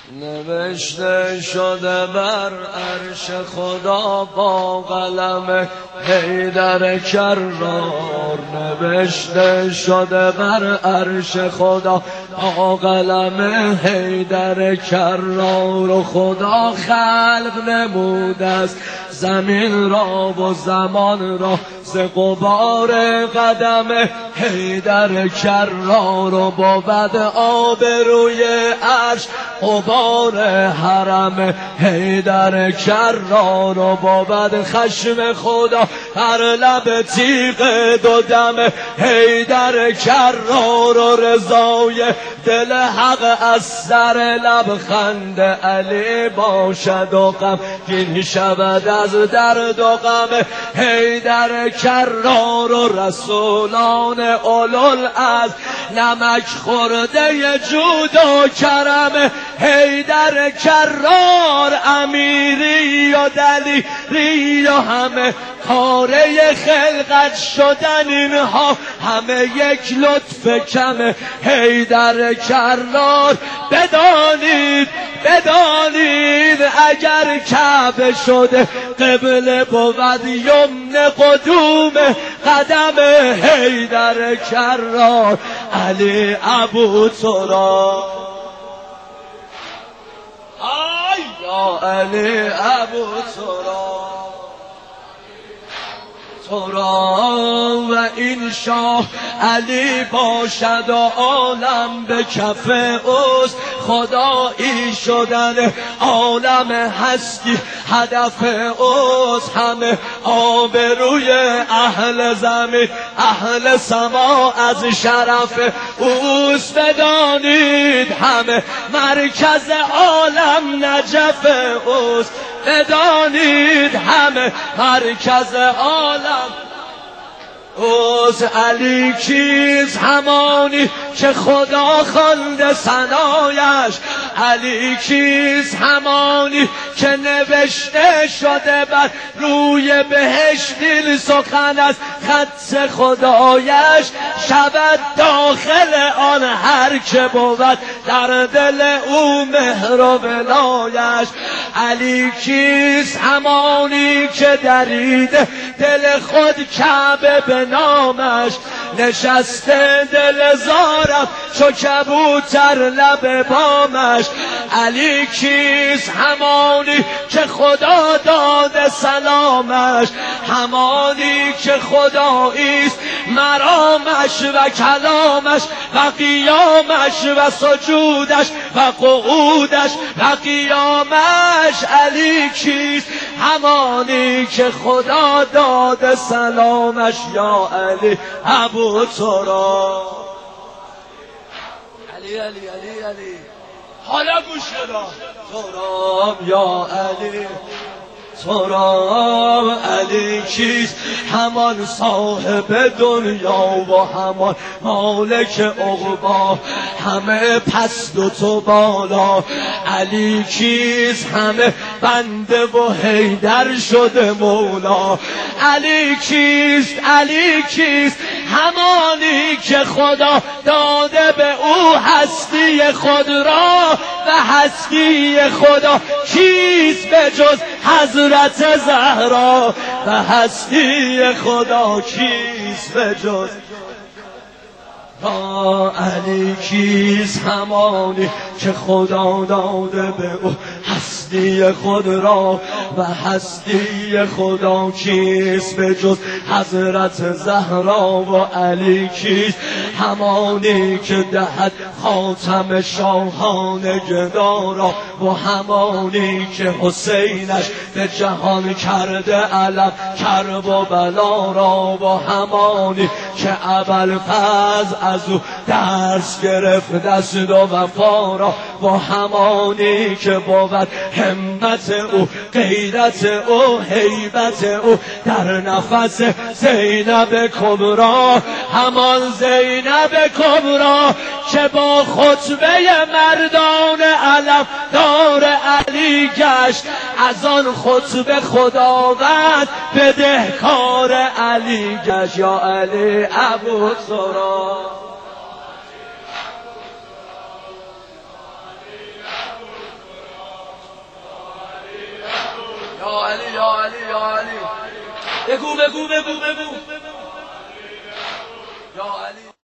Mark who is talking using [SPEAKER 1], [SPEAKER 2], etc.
[SPEAKER 1] نوشته شده بر عرش خدا با قلم حیدر کرار. نوشته شده بر عرش خدا با قلم حیدر کرار. و خدا خلق نموده است زمین را و زمان را ز غبار قدم حیدر کرار. و بود آبروی عرش غبار حرم حیدر کرار. و بود خشم خدا هر لب تیغ دو دم حیدر کرار. و رضای دل حق از سر لب خند علی باشد و غمگین شود از درد و غم حیدر کرار. و رسولان اولوالعزم نمک خورده جود و کرم حیدر کرار. امیری و دلیری و همه کاره خلقت شدن اینها همه یک لطف کم حیدر کرار. بدانید اگر کعبه شده قبله بود یمن قدوم قدم حیدر کرار. علی ابو تراب یا علی ابو تراب و این شاه علی باشد و عالم به کف اوست. خدایی شدن عالم هستی هدف اوست. همه آبروی اهل زمین اهل سما از شرف اوست. بدانید همه مرکز عالم نجف اوست. بدانید همه مرکز عالم اوست. علی کیست؟ همانی که خدا خوانده ثنایش. علی کیست؟ همانی که نوشته شده بر روی بهشت این سخن از خط خدایش. شود داخل آن هر که بود در دل او مهر و ولایش. علی کیست؟ همانی که درید دل خود کعبه به نامش. نشسته دل زارم چو کبوتر لب بامش. علی کیست؟ همانی که خدا داده سلامش. همانی که خداییست مرامش و کلامش و قیامش و سجودش و قعودش و قیامش. علی کیست؟ همانی که خدا داده سلامش. یا علی ابو تراب علی علی علی علی حالا گوش بده. تراب یا علی تراب. علی کیست؟ همان صاحب دنیا و همان مالک عقبا. همه پست و تو بالا. علی کیست؟ همه بنده و حیدر شده مولا. علی کیست؟ علی کیست؟ همانی که خدا داده به او هستی خود را. و هستی خدا کیست به جز حضرت زهرا. و هستی خدا کیست به جز علی کیست؟ همانی که خدا داده به او هستی خود را. و هستی خدا کیست به جز حضرت زهرا. و علی کیست؟ همانی که دهد خاتم شاهان گدا را. و همانی که حسینش به جهان کرده علم کرب و بلا را. و همانی که ابوالفضل از او درس گرفت دست و وفا را. و همانی که بود همت او غیرت او هیبت او در نفس زینب کبرا. همان زینب کبرا که با خطبه مردان علم دار علی گشت. از آن خطبه خداوند بدهکار علی گشت. یا علی ابو تراب یا علی یا علی یا علی. بگو بگو بگو بگو.